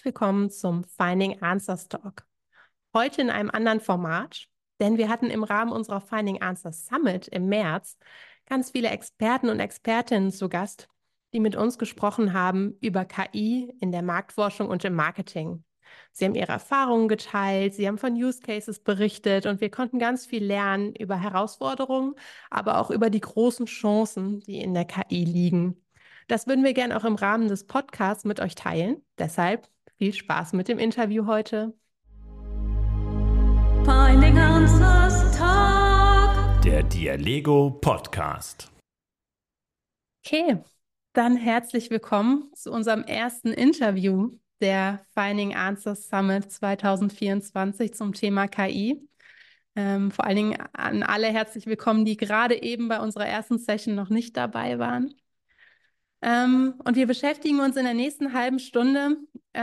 herzlich willkommen zum Finding Answers Talk. Heute in einem anderen Format, denn wir hatten im Rahmen unserer Finding Answers Summit im März ganz viele Experten und Expertinnen zu Gast, die mit uns gesprochen haben über KI in der Marktforschung und im Marketing. Sie haben ihre Erfahrungen geteilt, sie haben von Use Cases berichtet und wir konnten ganz viel lernen über Herausforderungen, aber auch über die großen Chancen, die in der KI liegen. Das würden wir gerne auch im Rahmen des Podcasts mit euch teilen. Deshalb viel Spaß mit dem Interview heute. Finding Answers Talk. Der Dialego Podcast. Okay, dann herzlich willkommen zu unserem ersten Interview der Finding Answers Summit 2024 zum Thema KI. Vor allen Dingen an alle herzlich willkommen, die gerade eben bei unserer ersten Session noch nicht dabei waren. Und wir beschäftigen uns in der nächsten halben Stunde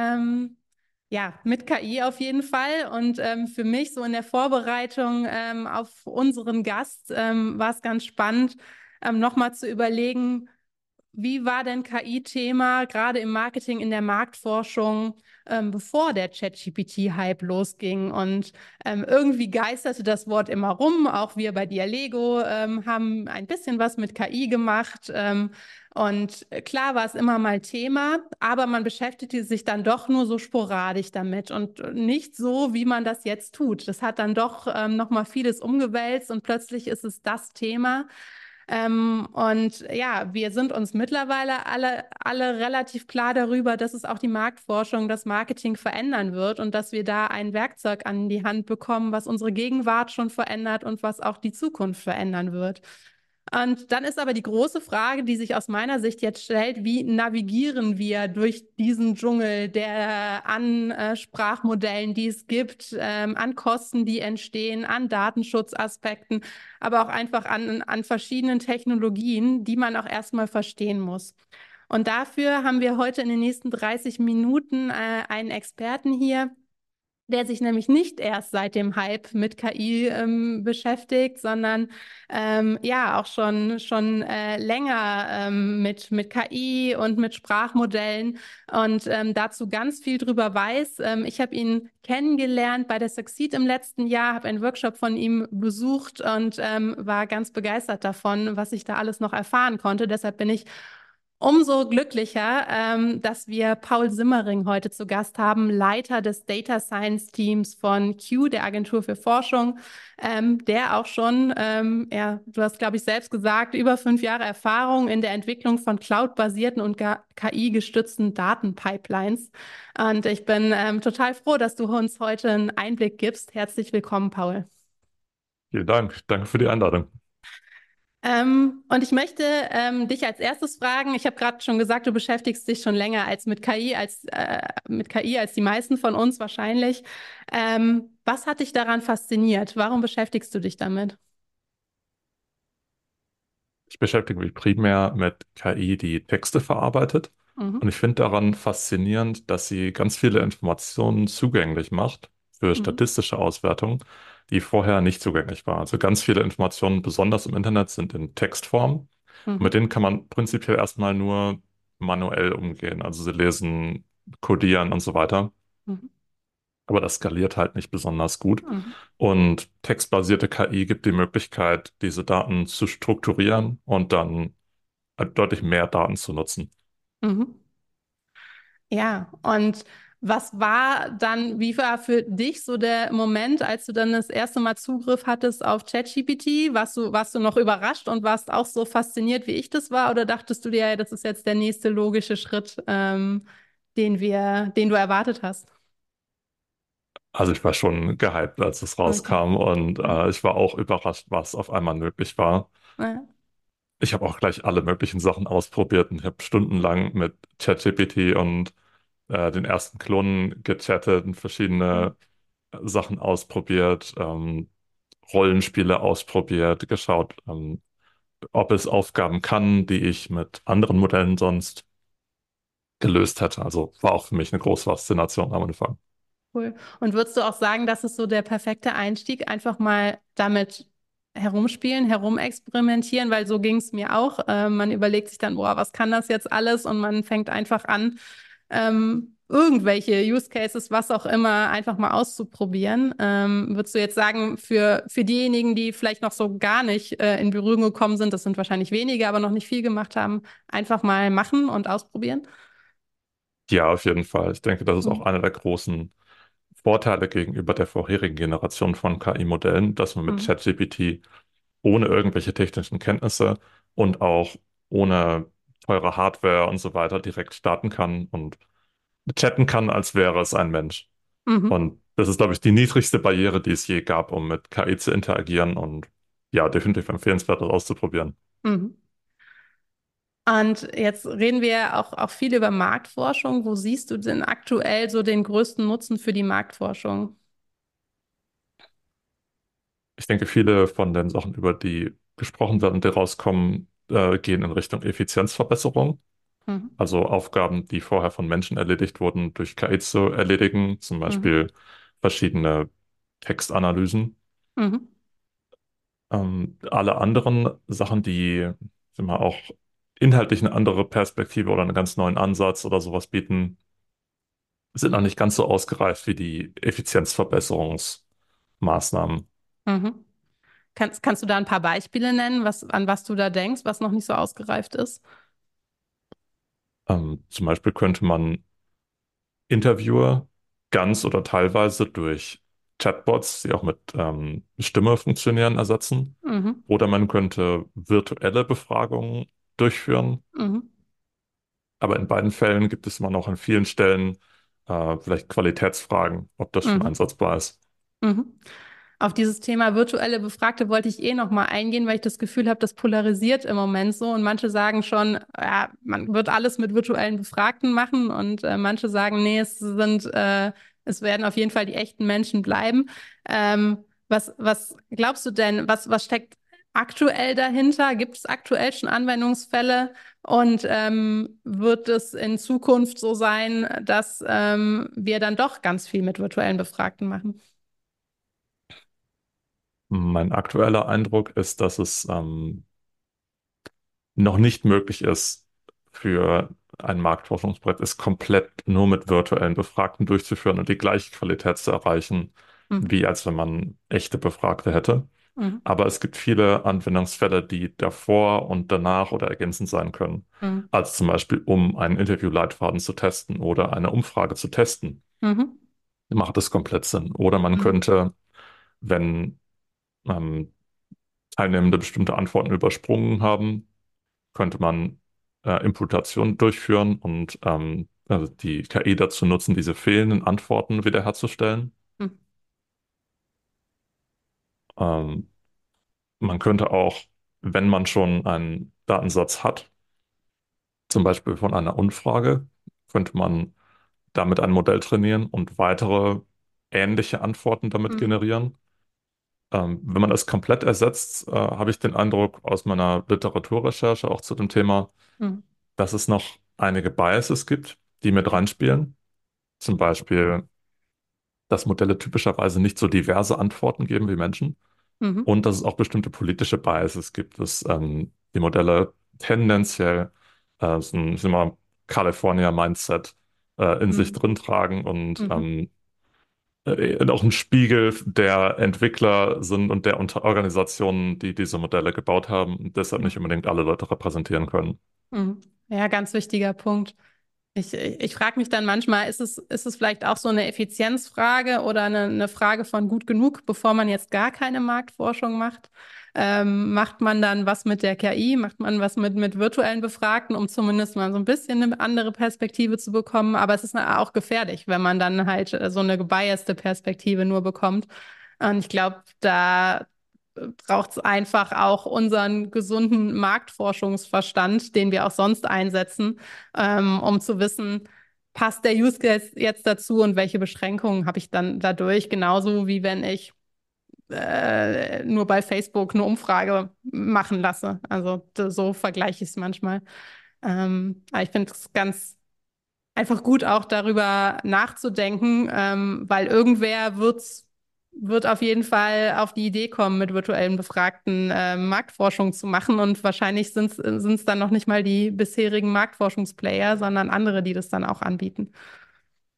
mit KI auf jeden Fall. Und für mich so in der Vorbereitung auf unseren Gast war es ganz spannend, nochmal zu überlegen, wie war denn KI-Thema gerade im Marketing, in der Marktforschung, bevor der ChatGPT-Hype losging? Und irgendwie geisterte das Wort immer rum. Auch wir bei Dialego haben ein bisschen was mit KI gemacht. Und klar war es immer mal Thema, aber man beschäftigte sich dann doch nur so sporadisch damit und nicht so, wie man das jetzt tut. Das hat dann doch noch mal vieles umgewälzt und plötzlich ist es das Thema. Und ja, wir sind uns mittlerweile alle relativ klar darüber, dass es auch die Marktforschung, das Marketing verändern wird und dass wir da ein Werkzeug an die Hand bekommen, was unsere Gegenwart schon verändert und was auch die Zukunft verändern wird. Und dann ist aber die große Frage, die sich aus meiner Sicht jetzt stellt: Wie navigieren wir durch diesen Dschungel der an Sprachmodellen, die es gibt, an Kosten, die entstehen, an Datenschutzaspekten, aber auch einfach an verschiedenen Technologien, die man auch erstmal verstehen muss. Und dafür haben wir heute in den nächsten 30 Minuten einen Experten hier, der sich nämlich nicht erst seit dem Hype mit KI beschäftigt, sondern auch schon länger mit KI und mit Sprachmodellen und dazu ganz viel drüber weiß. Ich habe ihn kennengelernt bei der Succeed im letzten Jahr, habe einen Workshop von ihm besucht und war ganz begeistert davon, was ich da alles noch erfahren konnte. Deshalb bin ich umso glücklicher, dass wir Paul Simmering heute zu Gast haben, Leiter des Data Science Teams von Q, der Agentur für Forschung, der auch schon, du hast, glaube ich, selbst gesagt, über 5 Jahre Erfahrung in der Entwicklung von cloud-basierten und KI-gestützten Datenpipelines. Und ich bin total froh, dass du uns heute einen Einblick gibst. Herzlich willkommen, Paul. Vielen Dank. Danke für die Einladung. Und ich möchte dich als erstes fragen, ich habe gerade schon gesagt, du beschäftigst dich schon länger als mit KI, als die meisten von uns wahrscheinlich. Was hat dich daran fasziniert? Warum beschäftigst du dich damit? Ich beschäftige mich primär mit KI, die Texte verarbeitet. Und Mhm. ich finde daran faszinierend, dass sie ganz viele Informationen zugänglich macht für Mhm. statistische Auswertungen, die vorher nicht zugänglich waren. Also ganz viele Informationen, besonders im Internet, sind in Textform. Und mit Mhm. denen kann man prinzipiell erstmal nur manuell umgehen. Also sie lesen, codieren und so weiter. Mhm. Aber das skaliert halt nicht besonders gut. Mhm. Und textbasierte KI gibt die Möglichkeit, diese Daten zu strukturieren und dann deutlich mehr Daten zu nutzen. Mhm. Ja, und wie war für dich so der Moment, als du dann das erste Mal Zugriff hattest auf ChatGPT? Warst du noch überrascht und warst auch so fasziniert, wie ich das war? Oder dachtest du dir, ja, das ist jetzt der nächste logische Schritt, den du erwartet hast? Also ich war schon gehypt, als es Okay. rauskam und Mhm. ich war auch überrascht, was auf einmal möglich war. Ja. Ich habe auch gleich alle möglichen Sachen ausprobiert und ich habe stundenlang mit ChatGPT und den ersten Klonen gechattet und Mhm. verschiedene Sachen ausprobiert, Rollenspiele ausprobiert, geschaut, ob es Aufgaben kann, die ich mit anderen Modellen sonst gelöst hätte. Also war auch für mich eine große Faszination am Anfang. Cool. Und würdest du auch sagen, das ist so der perfekte Einstieg, einfach mal damit herumspielen, herumexperimentieren, weil so ging es mir auch. Man überlegt sich dann, boah, was kann das jetzt alles? Und man fängt einfach an, irgendwelche Use Cases, was auch immer, einfach mal auszuprobieren. Würdest du jetzt sagen, für diejenigen, die vielleicht noch so gar nicht in Berührung gekommen sind, das sind wahrscheinlich wenige, aber noch nicht viel gemacht haben, einfach mal machen und ausprobieren? Ja, auf jeden Fall. Ich denke, das ist auch Mhm. einer der großen Vorteile gegenüber der vorherigen Generation von KI-Modellen, dass man mit Mhm. ChatGPT ohne irgendwelche technischen Kenntnisse und auch ohne teure Hardware und so weiter direkt starten kann und chatten kann, als wäre es ein Mensch. Mhm. Und das ist, glaube ich, die niedrigste Barriere, die es je gab, um mit KI zu interagieren und ja, definitiv empfehlenswert, das auszuprobieren. Mhm. Und jetzt reden wir ja auch viel über Marktforschung. Wo siehst du denn aktuell so den größten Nutzen für die Marktforschung? Ich denke, viele von den Sachen, über die gesprochen werden und die rauskommen, gehen in Richtung Effizienzverbesserung. Mhm. Also Aufgaben, die vorher von Menschen erledigt wurden, durch KI zu erledigen, zum Mhm. Beispiel verschiedene Textanalysen. Mhm. Alle anderen Sachen, die sagen wir, auch inhaltlich eine andere Perspektive oder einen ganz neuen Ansatz oder sowas bieten, sind noch nicht ganz so ausgereift wie die Effizienzverbesserungsmaßnahmen. Mhm. Kannst du da ein paar Beispiele nennen, an was du da denkst, was noch nicht so ausgereift ist? Zum Beispiel könnte man Interviewer ganz oder teilweise durch Chatbots, die auch mit Stimme funktionieren, ersetzen. Mhm. Oder man könnte virtuelle Befragungen durchführen. Mhm. Aber in beiden Fällen gibt es immer noch an vielen Stellen vielleicht Qualitätsfragen, ob das schon Mhm. einsatzbar ist. Mhm. Auf dieses Thema virtuelle Befragte wollte ich noch mal eingehen, weil ich das Gefühl habe, das polarisiert im Moment so und manche sagen schon, ja, man wird alles mit virtuellen Befragten machen und manche sagen, nee, es werden auf jeden Fall die echten Menschen bleiben. Was glaubst du denn, was steckt aktuell dahinter? Gibt es aktuell schon Anwendungsfälle? Und wird es in Zukunft so sein, dass wir dann doch ganz viel mit virtuellen Befragten machen? Mein aktueller Eindruck ist, dass es noch nicht möglich ist, für ein Marktforschungsprojekt es komplett nur mit virtuellen Befragten durchzuführen und die gleiche Qualität zu erreichen, Mhm. wie als wenn man echte Befragte hätte. Mhm. Aber es gibt viele Anwendungsfälle, die davor und danach oder ergänzend sein können. Mhm. Also zum Beispiel, um einen Interviewleitfaden zu testen oder eine Umfrage zu testen, Mhm. macht es komplett Sinn. Oder man Mhm. könnte, wenn ähm, Teilnehmende bestimmte Antworten übersprungen haben, könnte man Imputation durchführen und also die KI dazu nutzen, diese fehlenden Antworten wiederherzustellen. Mhm. Ähm, Man könnte auch, wenn man schon einen Datensatz hat, zum Beispiel von einer Umfrage, könnte man damit ein Modell trainieren und weitere ähnliche Antworten damit Mhm. generieren. Wenn man das komplett ersetzt, habe ich den Eindruck aus meiner Literaturrecherche auch zu dem Thema, Mhm. dass es noch einige Biases gibt, die mit reinspielen. Zum Beispiel, dass Modelle typischerweise nicht so diverse Antworten geben wie Menschen Mhm. und dass es auch bestimmte politische Biases gibt, dass die Modelle tendenziell so ein California-Mindset in sich Mhm. drin tragen und Mhm. auch ein Spiegel der Entwickler sind und der Organisationen, die diese Modelle gebaut haben und deshalb nicht unbedingt alle Leute repräsentieren können. Mhm. Ja, ganz wichtiger Punkt. Ich frage mich dann manchmal, ist es vielleicht auch so eine Effizienzfrage oder eine Frage von gut genug, bevor man jetzt gar keine Marktforschung macht? Macht man dann was mit der KI? Macht man was mit virtuellen Befragten, um zumindest mal so ein bisschen eine andere Perspektive zu bekommen? Aber es ist auch gefährlich, wenn man dann halt so eine gebiaste Perspektive nur bekommt. Und ich glaube, da braucht es einfach auch unseren gesunden Marktforschungsverstand, den wir auch sonst einsetzen, um zu wissen, passt der Use Case jetzt dazu und welche Beschränkungen habe ich dann dadurch, genauso wie wenn ich nur bei Facebook eine Umfrage machen lasse. Also so vergleiche ich es manchmal. Aber ich finde es ganz einfach gut, auch darüber nachzudenken, weil wird auf jeden Fall auf die Idee kommen, mit virtuellen Befragten Marktforschung zu machen. Und wahrscheinlich sind es dann noch nicht mal die bisherigen Marktforschungsplayer, sondern andere, die das dann auch anbieten.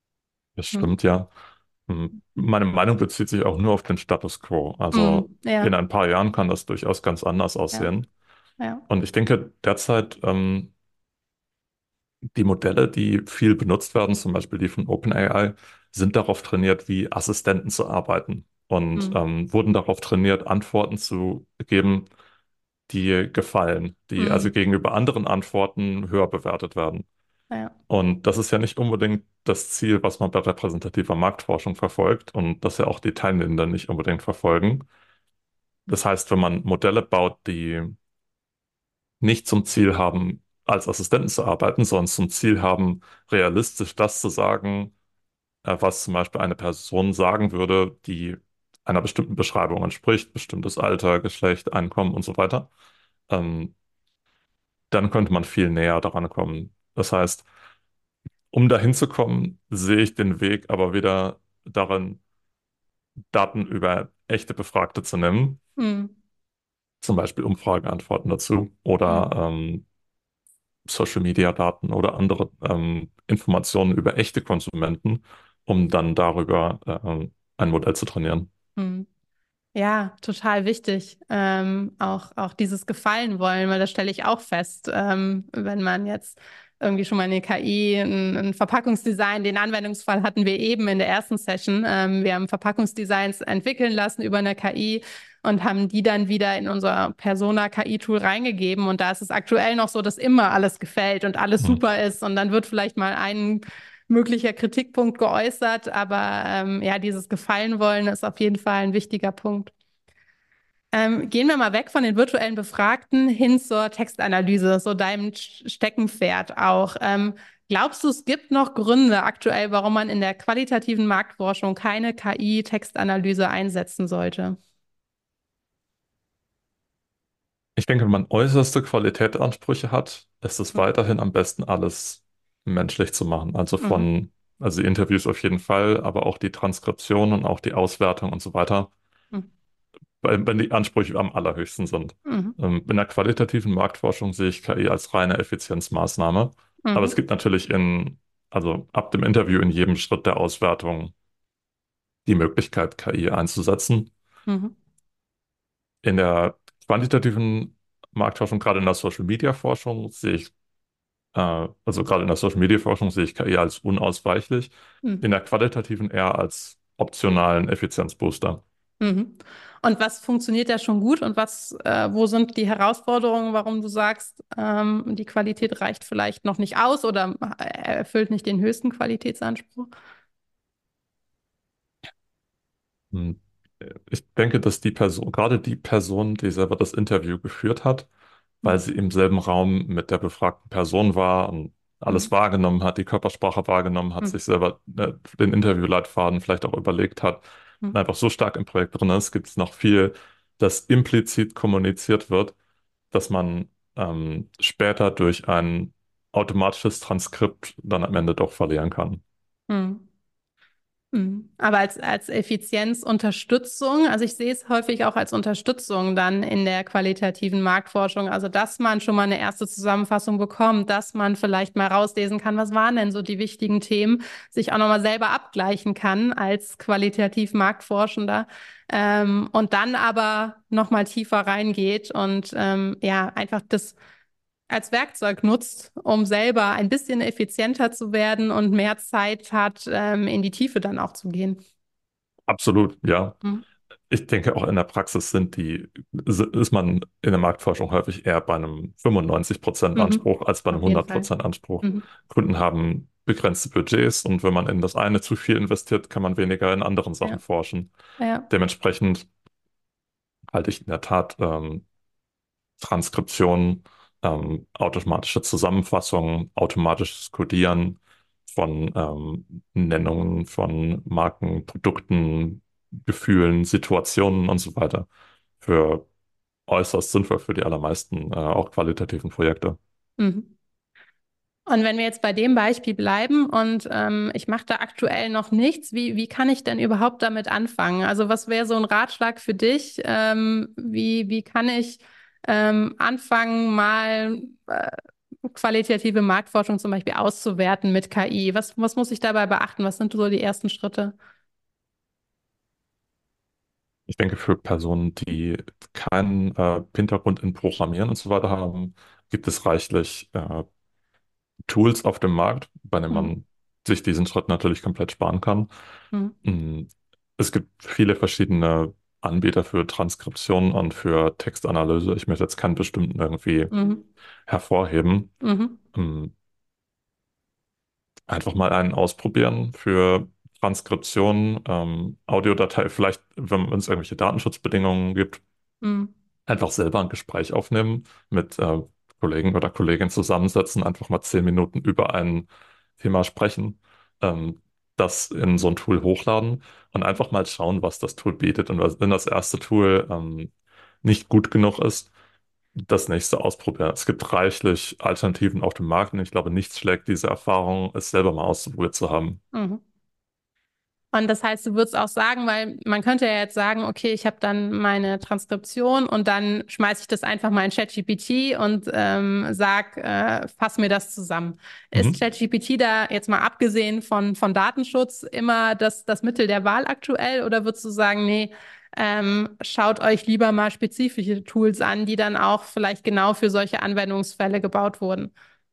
Das Hm. stimmt ja. Meine Meinung bezieht sich auch nur auf den Status quo. Also Hm. in Ja, ein paar Jahren kann das durchaus ganz anders ja, aussehen. ja. Und ich denke derzeit, die Modelle, die viel benutzt werden, zum Beispiel die von OpenAI, sind darauf trainiert, wie Assistenten zu arbeiten und Hm. wurden darauf trainiert, Antworten zu geben, die gefallen, die also Hm. gegenüber anderen Antworten höher bewertet werden. Ja. Und das ist ja nicht unbedingt das Ziel, was man bei repräsentativer Marktforschung verfolgt und das ja auch die Teilnehmenden nicht unbedingt verfolgen. Das heißt, wenn man Modelle baut, die nicht zum Ziel haben, als Assistenten zu arbeiten, sondern zum Ziel haben, realistisch das zu sagen, was zum Beispiel eine Person sagen würde, die einer bestimmten Beschreibung entspricht, bestimmtes Alter, Geschlecht, Einkommen und so weiter, ähm, dann könnte man viel näher daran kommen. Das heißt, um dahin zu kommen, sehe ich den Weg aber wieder darin, Daten über echte Befragte zu nehmen, Hm. zum Beispiel Umfrageantworten dazu oder Hm. Social-Media-Daten oder andere Informationen über echte Konsumenten, um dann darüber ein Modell zu trainieren. Hm. Ja, total wichtig. Auch dieses Gefallen wollen, weil das stelle ich auch fest. Wenn man jetzt irgendwie schon mal eine KI, ein Verpackungsdesign, den Anwendungsfall hatten wir eben in der ersten Session. Wir haben Verpackungsdesigns entwickeln lassen über eine KI und haben die dann wieder in unser Persona-KI-Tool reingegeben. Und da ist es aktuell noch so, dass immer alles gefällt und alles Hm. super ist. Und dann wird vielleicht mal ein möglicher Kritikpunkt geäußert, aber ja, dieses Gefallen wollen ist auf jeden Fall ein wichtiger Punkt. Gehen wir mal weg von den virtuellen Befragten hin zur Textanalyse, so deinem Steckenpferd auch. Glaubst du, es gibt noch Gründe aktuell, warum man in der qualitativen Marktforschung keine KI-Textanalyse einsetzen sollte? Ich denke, wenn man äußerste Qualitätsansprüche hat, ist es Hm. weiterhin am besten, alles menschlich zu machen. Mhm. Also die Interviews auf jeden Fall, aber auch die Transkription und auch die Auswertung und so weiter, Mhm. wenn die Ansprüche am allerhöchsten sind. Mhm. In der qualitativen Marktforschung sehe ich KI als reine Effizienzmaßnahme. Aber es Mhm. gibt natürlich also ab dem Interview in jedem Schritt der Auswertung die Möglichkeit, KI einzusetzen. Mhm. In der quantitativen Marktforschung, gerade in der Social Media Forschung, sehe ich also gerade in der Social Media Forschung sehe ich KI als unausweichlich, in Mhm. der qualitativen eher als optionalen Effizienzbooster. Mhm. Und was funktioniert da schon gut und wo sind die Herausforderungen, warum du sagst, die Qualität reicht vielleicht noch nicht aus oder erfüllt nicht den höchsten Qualitätsanspruch? Hm. Ich denke, dass die Person, gerade die Person, die selber das Interview geführt hat, weil Mhm. sie im selben Raum mit der befragten Person war und alles Mhm. wahrgenommen hat, die Körpersprache wahrgenommen hat, Mhm. sich selber den Interviewleitfaden vielleicht auch überlegt hat und Mhm. einfach so stark im Projekt drin ist, gibt es noch viel, das implizit kommuniziert wird, dass man später durch ein automatisches Transkript dann am Ende doch verlieren kann. Mhm. Mhm. Aber als Effizienzunterstützung, also ich sehe es häufig auch als Unterstützung dann in der qualitativen Marktforschung, also dass man schon mal eine erste Zusammenfassung bekommt, dass man vielleicht mal rauslesen kann, was waren denn so die wichtigen Themen, sich auch nochmal selber abgleichen kann als qualitativ Marktforschender und dann aber nochmal tiefer reingeht und ja, einfach das als Werkzeug nutzt, um selber ein bisschen effizienter zu werden und mehr Zeit hat, in die Tiefe dann auch zu gehen. Absolut, ja. Mhm. Ich denke, auch in der Praxis ist man in der Marktforschung häufig eher bei einem 95% Mhm. Anspruch als bei einem Auf jeden Fall. 100% Anspruch. Mhm. Kunden haben begrenzte Budgets und wenn man in das eine zu viel investiert, kann man weniger in anderen Sachen Ja, forschen. ja. Dementsprechend halte ich in der Tat Transkription, automatische Zusammenfassung, automatisches Codieren von Nennungen von Marken, Produkten, Gefühlen, Situationen und so weiter für äußerst sinnvoll für die allermeisten auch qualitativen Projekte. Mhm. Und wenn wir jetzt bei dem Beispiel bleiben und ich mache da aktuell noch nichts, wie kann ich denn überhaupt damit anfangen? Also was wäre so ein Ratschlag für dich? Wie kann ich anfangen, mal qualitative Marktforschung zum Beispiel auszuwerten mit KI? Was muss ich dabei beachten? Was sind so die ersten Schritte? Ich denke, für Personen, die keinen Hintergrund in Programmieren und so weiter haben, gibt es reichlich Tools auf dem Markt, bei denen Mhm. man sich diesen Schritt natürlich komplett sparen kann. Mhm. Mm, Es gibt viele verschiedene Anbieter für Transkription und für Textanalyse. Ich möchte jetzt keinen bestimmten irgendwie Mhm. hervorheben. Mhm. Mm, Einfach mal einen ausprobieren für Transkription, Audiodatei, vielleicht, wenn es irgendwelche Datenschutzbedingungen gibt, Mhm. einfach selber ein Gespräch aufnehmen, mit Kollegen oder Kolleginnen zusammensetzen, einfach mal 10 Minuten über ein Thema sprechen, ähm, das in so ein Tool hochladen und einfach mal schauen, was das Tool bietet. Und wenn das erste Tool nicht gut genug ist, das nächste ausprobieren. Es gibt reichlich Alternativen auf dem Markt und ich glaube, nichts schlägt diese Erfahrung, es selber mal ausprobiert zu haben. Mhm. Und das heißt, du würdest auch sagen, weil man könnte ja jetzt sagen, okay, ich habe dann meine Transkription und dann schmeiße ich das einfach mal in ChatGPT und sag, fass mir das zusammen. Ist Mhm. ChatGPT da jetzt mal abgesehen von Datenschutz immer das Mittel der Wahl aktuell oder würdest du sagen, nee, schaut euch lieber mal spezifische Tools an, die dann auch vielleicht genau für solche Anwendungsfälle gebaut wurden?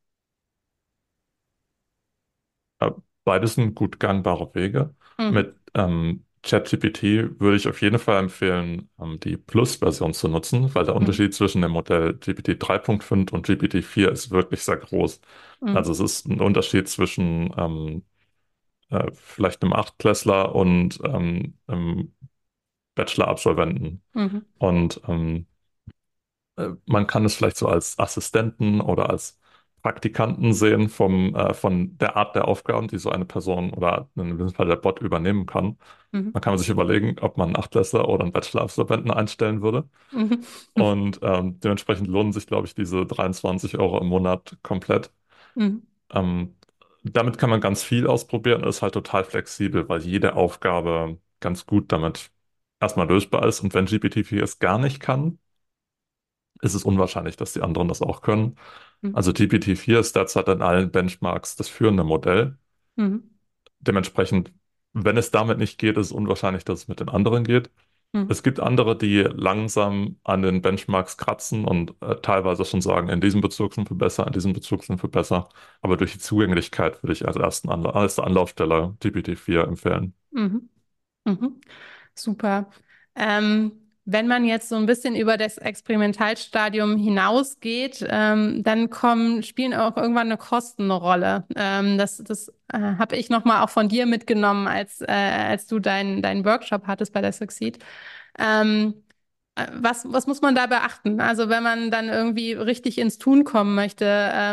Äh, Beides sind gut gangbare Wege. Mhm. Mit ChatGPT würde ich auf jeden Fall empfehlen, die Plus-Version zu nutzen, weil der Mhm. Unterschied zwischen dem Modell GPT 3.5 und GPT 4 ist wirklich sehr groß. Also Mhm. es ist ein Unterschied zwischen vielleicht einem Achtklässler und einem Bachelor-Absolventen. Mhm. Und man kann es vielleicht so als Assistenten oder als Praktikanten sehen von der Art der Aufgaben, die so eine Person oder in diesem Fall der Bot übernehmen kann. Mhm. Man kann sich überlegen, ob man einen Achtklässler oder einen Bachelor-Absolventen einstellen würde. Mhm. Und dementsprechend lohnen sich, glaube ich, diese 23 € im Monat komplett. Mhm. Ähm, Damit kann man ganz viel ausprobieren und ist halt total flexibel, weil jede Aufgabe ganz gut damit erstmal lösbar ist. Und wenn GPT-4 es gar nicht kann, ist es unwahrscheinlich, dass die anderen das auch können. Mhm. Also GPT-4 ist derzeit in allen Benchmarks das führende Modell. Mhm. Dementsprechend, wenn es damit nicht geht, ist es unwahrscheinlich, dass es mit den anderen geht. Mhm. Es gibt andere, die langsam an den Benchmarks kratzen und teilweise schon sagen, in diesem Bezug sind wir besser, in diesem Bezug sind wir besser. Aber durch die Zugänglichkeit würde ich als erste Anlaufstelle GPT-4 empfehlen. Mhm. Mhm. Super. Wenn man jetzt so ein bisschen über das Experimentalstadium hinausgeht, dann spielen auch irgendwann eine Kosten eine Rolle. Das habe ich nochmal auch von dir mitgenommen, als du deinen Workshop hattest bei der Succeed. Ähm, was muss man da beachten? Also wenn man dann irgendwie richtig ins Tun kommen möchte,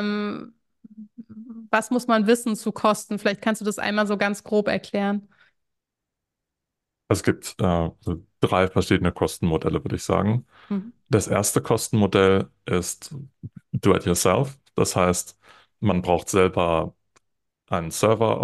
was muss man wissen zu Kosten? Vielleicht kannst du das einmal so ganz grob erklären. Es gibt so 3 verschiedene Kostenmodelle, würde ich sagen. Mhm. Das erste Kostenmodell ist Do-it-yourself. Das heißt, man braucht selber einen Server,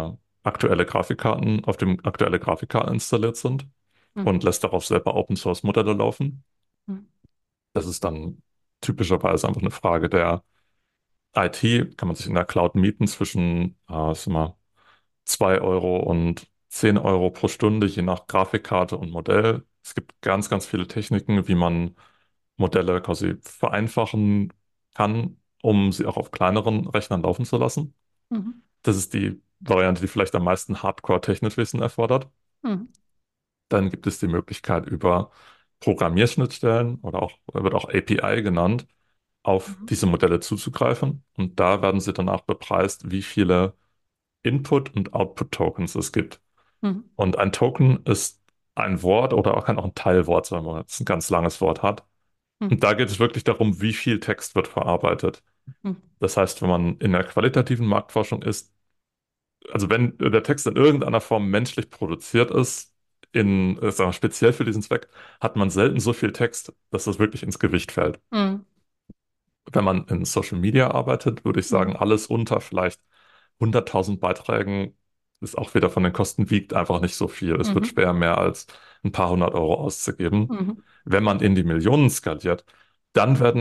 auf dem aktuelle Grafikkarten installiert sind Mhm. und lässt darauf selber Open Source Modelle laufen. Mhm. Das ist dann typischerweise einfach eine Frage der IT. Kann man sich in der Cloud mieten zwischen, was immer, 2 € und 10 € pro Stunde, je nach Grafikkarte und Modell. Es gibt ganz, ganz viele Techniken, wie man Modelle quasi vereinfachen kann, um sie auch auf kleineren Rechnern laufen zu lassen. Mhm. Das ist die Variante, die vielleicht am meisten Hardcore-Technikwissen erfordert. Mhm. Dann gibt es die Möglichkeit über Programmierschnittstellen oder auch, wird auch API genannt, auf Mhm. diese Modelle zuzugreifen. Und da werden sie danach bepreist, wie viele Input- und Output-Tokens es gibt. Mhm. Und ein Token ist ein Wort oder auch kann auch ein Teilwort sein, wenn man jetzt ein ganz langes Wort hat. Und Mhm. da geht es wirklich darum, wie viel Text wird verarbeitet. Mhm. Das heißt, wenn man in der qualitativen Marktforschung ist, also wenn der Text in irgendeiner Form menschlich produziert ist, sagen wir, speziell für diesen Zweck, hat man selten so viel Text, dass das wirklich ins Gewicht fällt. Mhm. Wenn man in Social Media arbeitet, würde ich sagen, Mhm. alles unter vielleicht 100.000 Beiträgen ist auch wieder von den Kosten wiegt einfach nicht so viel. Es wird Mhm. schwer, mehr als ein paar 100 € auszugeben. Mhm. Wenn man in die Millionen skaliert, dann werden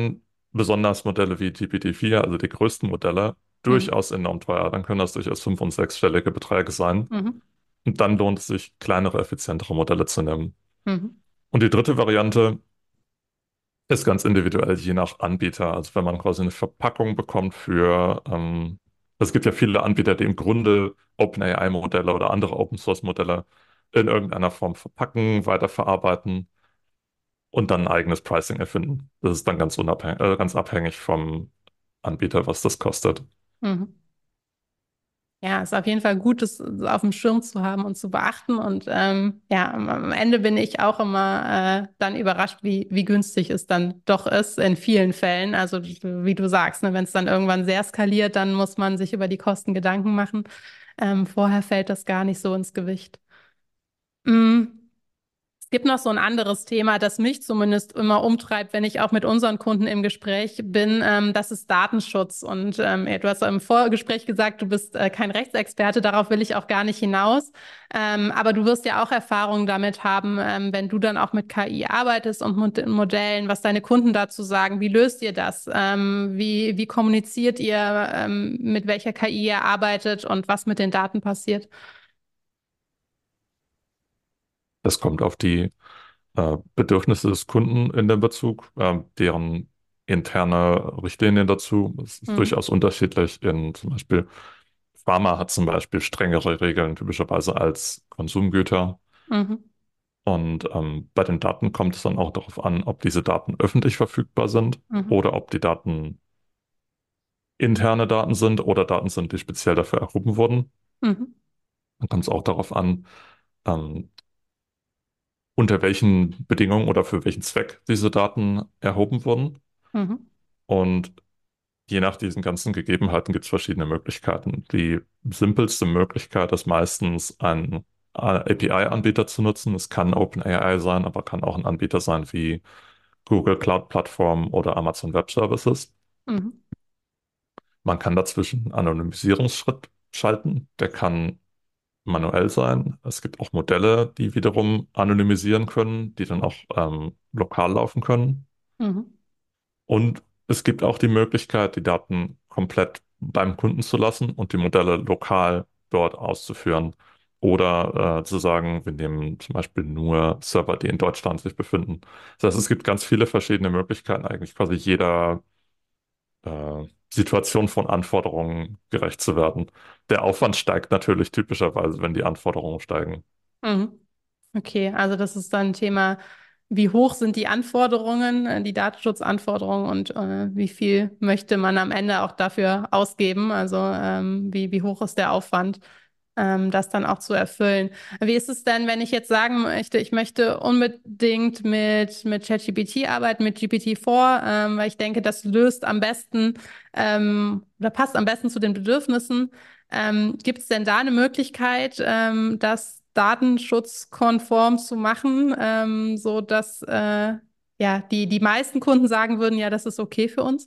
besonders Modelle wie GPT-4, also die größten Modelle, Mhm. durchaus enorm teuer. Dann können das durchaus fünf- und sechsstellige Beträge sein. Mhm. Und dann lohnt es sich, kleinere, effizientere Modelle zu nehmen. Mhm. Und die dritte Variante ist ganz individuell, je nach Anbieter. Also wenn man quasi eine Verpackung bekommt für, es gibt ja viele Anbieter, die im Grunde OpenAI-Modelle oder andere Open-Source-Modelle in irgendeiner Form verpacken, weiterverarbeiten und dann ein eigenes Pricing erfinden. Das ist dann ganz abhängig vom Anbieter, was das kostet. Mhm. Ja, ist auf jeden Fall gut, das auf dem Schirm zu haben und zu beachten. Und ja, am Ende bin ich auch immer dann überrascht, wie günstig es dann doch ist in vielen Fällen. Also wie du sagst, ne, wenn es dann irgendwann sehr skaliert, dann muss man sich über die Kosten Gedanken machen. Vorher fällt das gar nicht so ins Gewicht. Mm. Es gibt noch so ein anderes Thema, das mich zumindest immer umtreibt, wenn ich auch mit unseren Kunden im Gespräch bin. Das ist Datenschutz. Und ja, du hast im Vorgespräch gesagt, du bist kein Rechtsexperte. Darauf will ich auch gar nicht hinaus. Aber du wirst ja auch Erfahrungen damit haben, wenn du dann auch mit KI arbeitest und mit den Modellen, was deine Kunden dazu sagen. Wie löst ihr das? Wie kommuniziert ihr, mit welcher KI ihr arbeitet und was mit den Daten passiert? Das kommt auf die Bedürfnisse des Kunden in dem Bezug, deren interne Richtlinien dazu. Es ist Mhm. durchaus unterschiedlich. In zum Beispiel Pharma hat zum Beispiel strengere Regeln typischerweise als Konsumgüter. Mhm. Und bei den Daten kommt es dann auch darauf an, ob diese Daten öffentlich verfügbar sind Mhm. oder ob die Daten interne Daten sind oder Daten sind, die speziell dafür erhoben wurden. Mhm. Dann kommt es auch darauf an, ähm, unter welchen Bedingungen oder für welchen Zweck diese Daten erhoben wurden. Mhm. Und je nach diesen ganzen Gegebenheiten gibt es verschiedene Möglichkeiten. Die simpelste Möglichkeit ist meistens, einen API-Anbieter zu nutzen. Es kann OpenAI sein, aber kann auch ein Anbieter sein wie Google Cloud Plattform oder Amazon Web Services. Mhm. Man kann dazwischen einen Anonymisierungsschritt schalten. Der kann manuell sein. Es gibt auch Modelle, die wiederum anonymisieren können, die dann auch lokal laufen können. Mhm. Und es gibt auch die Möglichkeit, die Daten komplett beim Kunden zu lassen und die Modelle lokal dort auszuführen. Oder zu sagen, wir nehmen zum Beispiel nur Server, die in Deutschland sich befinden. Das heißt, es gibt ganz viele verschiedene Möglichkeiten, eigentlich quasi jeder Situation von Anforderungen gerecht zu werden. Der Aufwand steigt natürlich typischerweise, wenn die Anforderungen steigen. Mhm. Okay, also das ist dann ein Thema, wie hoch sind die Anforderungen, die Datenschutzanforderungen und wie viel möchte man am Ende auch dafür ausgeben? Also wie hoch ist der Aufwand, das dann auch zu erfüllen? Wie ist es denn, wenn ich jetzt sagen möchte, ich möchte unbedingt mit ChatGPT arbeiten, mit GPT-4, weil ich denke, das löst am besten oder passt am besten zu den Bedürfnissen. Gibt es denn da eine Möglichkeit, das datenschutzkonform zu machen, so dass ja die meisten Kunden sagen würden, ja, das ist okay für uns?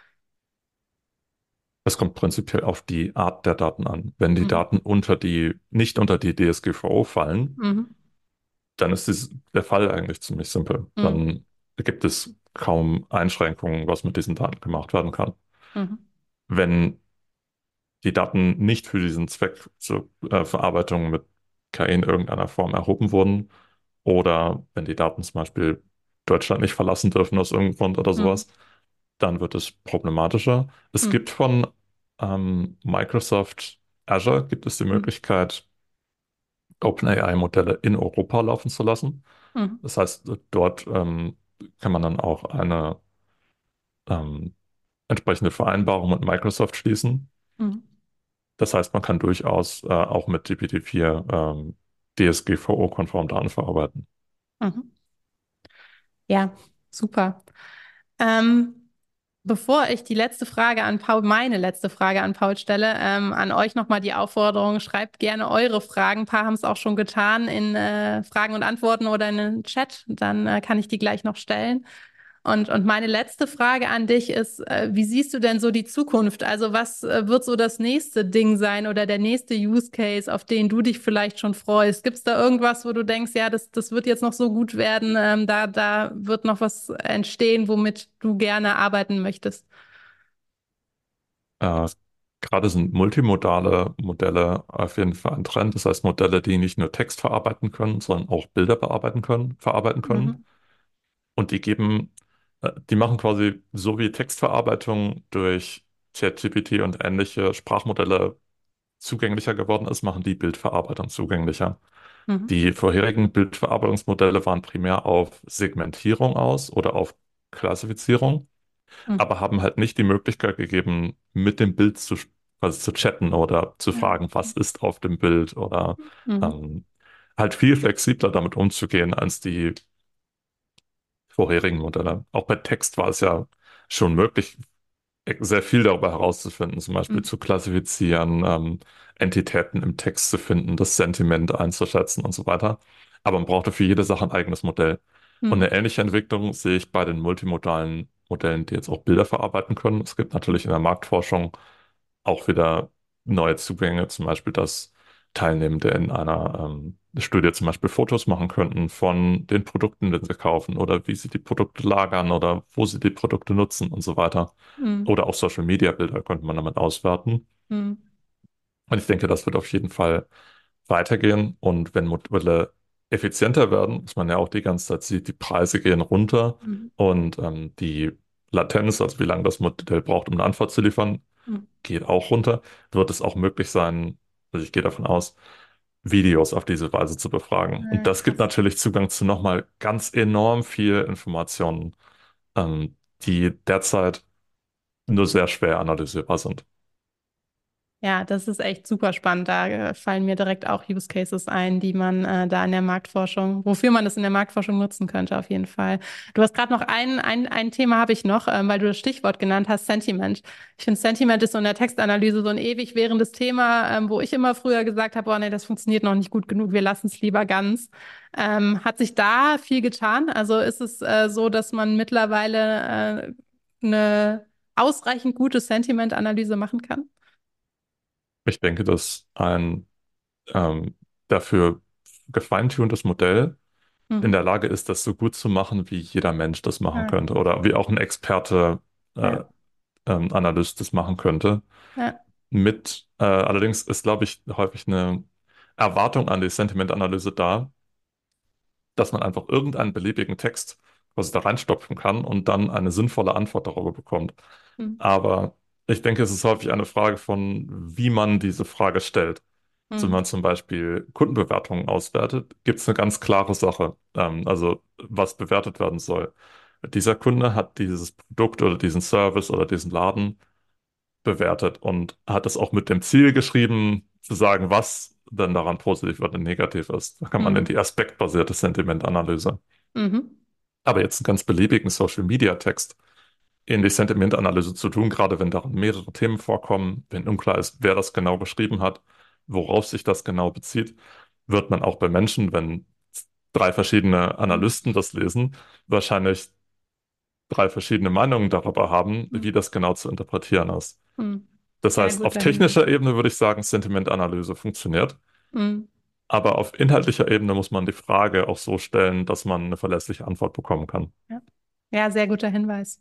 Es kommt prinzipiell auf die Art der Daten an. Wenn die Mhm. Daten nicht unter die DSGVO fallen, Mhm. dann ist der Fall eigentlich ziemlich simpel. Mhm. Dann gibt es kaum Einschränkungen, was mit diesen Daten gemacht werden kann. Mhm. Wenn die Daten nicht für diesen Zweck zur Verarbeitung mit KI in irgendeiner Form erhoben wurden oder wenn die Daten zum Beispiel Deutschland nicht verlassen dürfen aus irgendeinem Grund oder Mhm. sowas, dann wird es problematischer. Es Mhm. gibt von Microsoft Azure gibt es die Mhm. Möglichkeit, OpenAI-Modelle in Europa laufen zu lassen. Mhm. Das heißt, dort kann man dann auch eine ähm, entsprechende Vereinbarung mit Microsoft schließen. Mhm. Das heißt, man kann durchaus auch mit GPT-4 DSGVO-konform Daten verarbeiten. Mhm. Ja, super. Ähm, Bevor ich die letzte Frage an Paul, meine letzte Frage an Paul stelle, an euch nochmal die Aufforderung, schreibt gerne eure Fragen. Ein paar haben es auch schon getan in Fragen und Antworten oder in den Chat. Dann kann ich die gleich noch stellen. Und meine letzte Frage an dich ist, wie siehst du denn so die Zukunft? Also was wird so das nächste Ding sein oder der nächste Use Case, auf den du dich vielleicht schon freust? Gibt es da irgendwas, wo du denkst, ja, das wird jetzt noch so gut werden, da wird noch was entstehen, womit du gerne arbeiten möchtest? Äh, Gerade sind multimodale Modelle auf jeden Fall ein Trend. Das heißt Modelle, die nicht nur Text verarbeiten können, sondern auch Bilder verarbeiten können. Mhm. Und die machen quasi so wie Textverarbeitung durch ChatGPT und ähnliche Sprachmodelle zugänglicher geworden ist, machen die Bildverarbeitung zugänglicher. Mhm. Die vorherigen Bildverarbeitungsmodelle waren primär auf Segmentierung aus oder auf Klassifizierung, Mhm. aber haben halt nicht die Möglichkeit gegeben, mit dem Bild quasi zu chatten oder zu Ja, fragen, was okay. ist auf dem Bild oder Mhm. ähm, halt viel flexibler damit umzugehen als die vorherigen Modelle. Auch bei Text war es ja schon möglich, sehr viel darüber herauszufinden, zum Beispiel Mhm. zu klassifizieren, Entitäten im Text zu finden, das Sentiment einzuschätzen und so weiter. Aber man brauchte für jede Sache ein eigenes Modell. Und Mhm. eine ähnliche Entwicklung sehe ich bei den multimodalen Modellen, die jetzt auch Bilder verarbeiten können. Es gibt natürlich in der Marktforschung auch wieder neue Zugänge, zum Beispiel, dass Teilnehmende in einer Studie zum Beispiel Fotos machen könnten von den Produkten, die sie kaufen oder wie sie die Produkte lagern oder wo sie die Produkte nutzen und so weiter. Mhm. Oder auch Social Media Bilder könnte man damit auswerten. Mhm. Und ich denke, das wird auf jeden Fall weitergehen. Und wenn Modelle effizienter werden, was man ja auch die ganze Zeit sieht, die Preise gehen runter Mhm. und die Latenz, also wie lange das Modell braucht, um eine Antwort zu liefern, Mhm. geht auch runter, wird es auch möglich sein, also ich gehe davon aus, Videos auf diese Weise zu befragen. Und das gibt Krass. natürlich Zugang zu nochmal ganz enorm viel Informationen, die derzeit nur sehr schwer analysierbar sind. Ja, das ist echt super spannend. Da fallen mir direkt auch Use Cases ein, die man da in der Marktforschung, wofür man das in der Marktforschung nutzen könnte, auf jeden Fall. Du hast gerade noch ein Thema habe ich noch, weil du das Stichwort genannt hast, Sentiment. Ich finde, Sentiment ist so in der Textanalyse so ein ewig währendes Thema, wo ich immer früher gesagt habe, oh nee, das funktioniert noch nicht gut genug, wir lassen es lieber ganz. Hat sich da viel getan? Also ist es so, dass man mittlerweile eine ausreichend gute Sentiment-Analyse machen kann? Ich denke, dass ein ähm, dafür gefeintuntes Modell in Mhm. der Lage ist, das so gut zu machen, wie jeder Mensch das machen Ah, könnte okay. oder wie auch ein Experte, äh, Ja, Analyst das machen könnte. ja. Allerdings ist, glaube ich, häufig eine Erwartung an die Sentimentanalyse da, dass man einfach irgendeinen beliebigen Text quasi da reinstopfen kann und dann eine sinnvolle Antwort darüber bekommt. Hm. Aber ich denke, es ist häufig eine Frage von, wie man diese Frage stellt. Also wenn Hm. man zum Beispiel Kundenbewertungen auswertet, gibt es eine ganz klare Sache, also was bewertet werden soll. Dieser Kunde hat dieses Produkt oder diesen Service oder diesen Laden bewertet und hat es auch mit dem Ziel geschrieben, zu sagen, was denn daran positiv oder negativ ist. Da kann man in Hm. die aspektbasierte Sentimentanalyse. Mhm. Aber jetzt einen ganz beliebigen Social Media Text in die Sentimentanalyse zu tun, gerade wenn darin mehrere Themen vorkommen, wenn unklar ist, wer das genau geschrieben hat, worauf sich das genau bezieht, wird man auch bei Menschen, wenn drei verschiedene Hm. Analysten das lesen, wahrscheinlich drei verschiedene Meinungen darüber haben, Hm. wie das genau zu interpretieren ist. Hm. Das Ja, heißt, auf guter Hinweis. technischer Ebene würde ich sagen, Sentimentanalyse funktioniert, Hm. aber auf inhaltlicher Ebene muss man die Frage auch so stellen, dass man eine verlässliche Antwort bekommen kann. Ja. Ja, sehr guter Hinweis.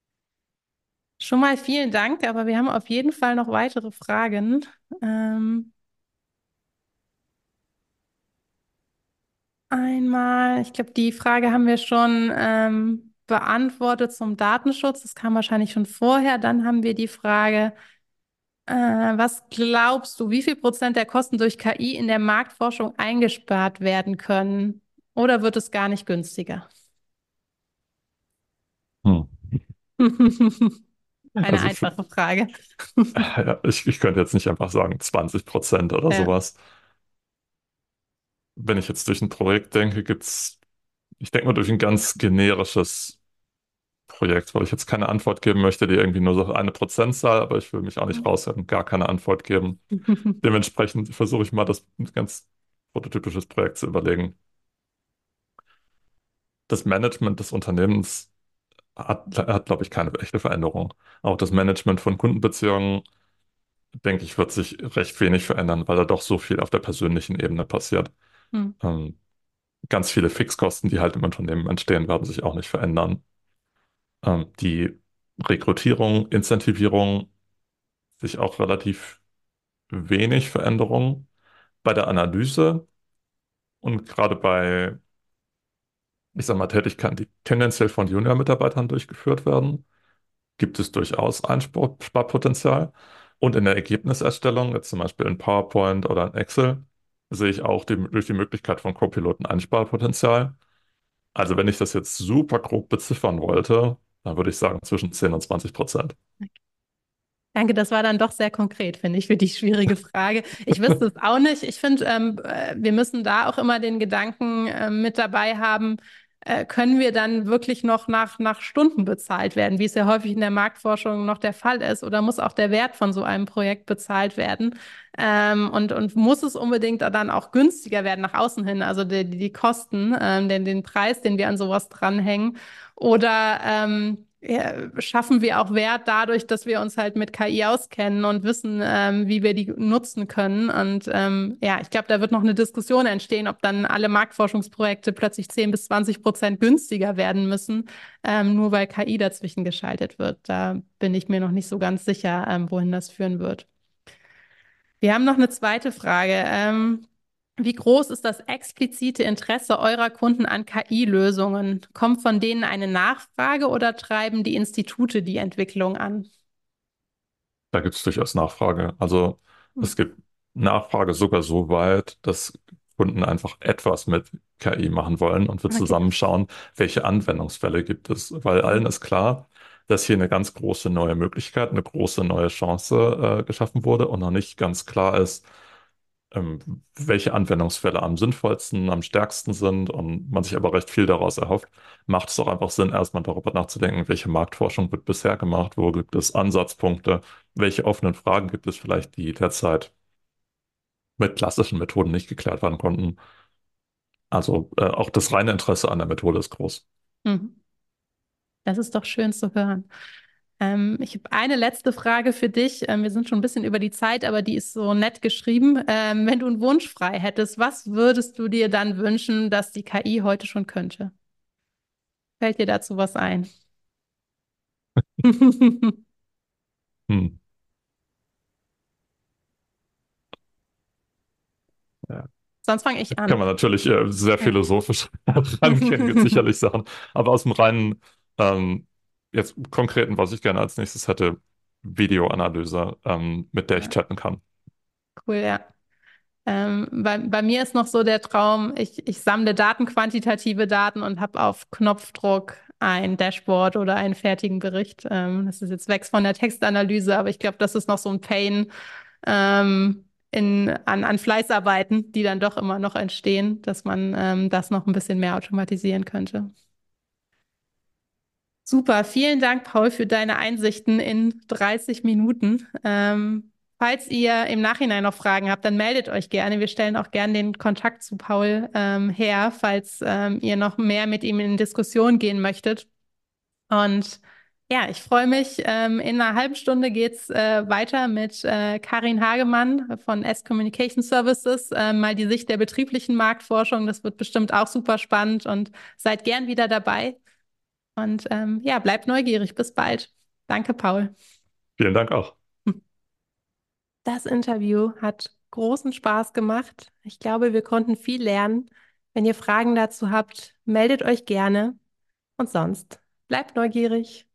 Schon mal vielen Dank, aber wir haben auf jeden Fall noch weitere Fragen. Ähm, einmal, ich glaube, die Frage haben wir schon beantwortet zum Datenschutz. Das kam wahrscheinlich schon vorher. Dann haben wir die Frage, was glaubst du, wie viel Prozent der Kosten durch KI in der Marktforschung eingespart werden können? Oder wird es gar nicht günstiger? Hm. Eine Also einfache Frage. ja, ich könnte jetzt nicht einfach sagen 20% oder Ja. sowas. Wenn ich jetzt durch ein Projekt denke, ich denke mal durch ein ganz generisches Projekt, weil ich jetzt keine Antwort geben möchte, die irgendwie nur so eine Prozentzahl, aber ich will mich auch nicht raushalten, gar keine Antwort geben. Dementsprechend versuche ich mal, das ein ganz prototypisches Projekt zu überlegen. Das Management des Unternehmens hat, glaube ich, keine echte Veränderung. Auch das Management von Kundenbeziehungen, denke ich, wird sich recht wenig verändern, weil da doch so viel auf der persönlichen Ebene passiert. Hm. Ähm, Ganz viele Fixkosten, die halt im Unternehmen entstehen, werden sich auch nicht verändern. Die Rekrutierung, Incentivierung, sich auch relativ wenig Veränderungen. Bei der Analyse und gerade bei, ich sag mal, Tätigkeiten, die tendenziell von Junior-Mitarbeitern durchgeführt werden, gibt es durchaus Einsparpotenzial. Und in der Ergebniserstellung, jetzt zum Beispiel in PowerPoint oder in Excel, sehe ich auch durch die Möglichkeit von Copiloten Einsparpotenzial. Also wenn ich das jetzt super grob beziffern wollte, dann würde ich sagen zwischen 10 und 20%. Danke, das war dann doch sehr konkret, finde ich, für die schwierige Frage. Ich wüsste es auch nicht. Ich finde, wir müssen da auch immer den Gedanken mit dabei haben, können wir dann wirklich noch nach Stunden bezahlt werden, wie es ja häufig in der Marktforschung noch der Fall ist, oder muss auch der Wert von so einem Projekt bezahlt werden? Und muss es unbedingt dann auch günstiger werden nach außen hin, also die Kosten, den Preis, den wir an sowas dranhängen? Oder ja, schaffen wir auch Wert dadurch, dass wir uns halt mit KI auskennen und wissen, wie wir die nutzen können. Und ja, ich glaube, da wird noch eine Diskussion entstehen, ob dann alle Marktforschungsprojekte plötzlich 10 bis 20% günstiger werden müssen, nur weil KI dazwischen geschaltet wird. Da bin ich mir noch nicht so ganz sicher, wohin das führen wird. Wir haben noch eine zweite Frage. Wie groß ist das explizite Interesse eurer Kunden an KI-Lösungen? Kommt von denen eine Nachfrage oder treiben die Institute die Entwicklung an? Da gibt es durchaus Nachfrage. Also Hm. es gibt Nachfrage sogar so weit, dass Kunden einfach etwas mit KI machen wollen und wir Okay. zusammenschauen, welche Anwendungsfälle gibt es. Weil allen ist klar, dass hier eine ganz große neue Möglichkeit, eine große neue Chance geschaffen wurde und noch nicht ganz klar ist, welche Anwendungsfälle am sinnvollsten, am stärksten sind und man sich aber recht viel daraus erhofft, macht es auch einfach Sinn, erstmal darüber nachzudenken, welche Marktforschung wird bisher gemacht, wo gibt es Ansatzpunkte, welche offenen Fragen gibt es vielleicht, die derzeit mit klassischen Methoden nicht geklärt werden konnten. Also auch das reine Interesse an der Methode ist groß. Mhm. Das ist doch schön zu hören. Ich habe eine letzte Frage für dich. Wir sind schon ein bisschen über die Zeit, aber die ist so nett geschrieben. Wenn du einen Wunsch frei hättest, was würdest du dir dann wünschen, dass die KI heute schon könnte? Fällt dir dazu was ein? Hm. Ja. Sonst fange ich Kann an. man natürlich sehr Ja. philosophisch rangehen, gibt sicherlich Sachen. Aber aus dem reinen, ähm, jetzt konkreten, was ich gerne als nächstes hätte, Videoanalyse, mit der ich Ja, chatten kann. cool, ja. Bei mir ist noch so der Traum, ich sammle Daten, quantitative Daten und habe auf Knopfdruck ein Dashboard oder einen fertigen Bericht. Das ist jetzt weg von der Textanalyse, aber ich glaube, das ist noch so ein Pain an Fleißarbeiten, die dann doch immer noch entstehen, dass man das noch ein bisschen mehr automatisieren könnte. Super, vielen Dank, Paul, für deine Einsichten in 30 Minuten. Falls ihr im Nachhinein noch Fragen habt, dann meldet euch gerne. Wir stellen auch gerne den Kontakt zu Paul her, falls ihr noch mehr mit ihm in Diskussion gehen möchtet. Und ja, ich freue mich. In einer halben Stunde geht's weiter mit Karin Hagemann von S-Communication Services. Mal die Sicht der betrieblichen Marktforschung. Das wird bestimmt auch super spannend und seid gern wieder dabei. Und ja, bleibt neugierig. Bis bald. Danke, Paul. Vielen Dank auch. Das Interview hat großen Spaß gemacht. Ich glaube, wir konnten viel lernen. Wenn ihr Fragen dazu habt, meldet euch gerne. Und sonst bleibt neugierig.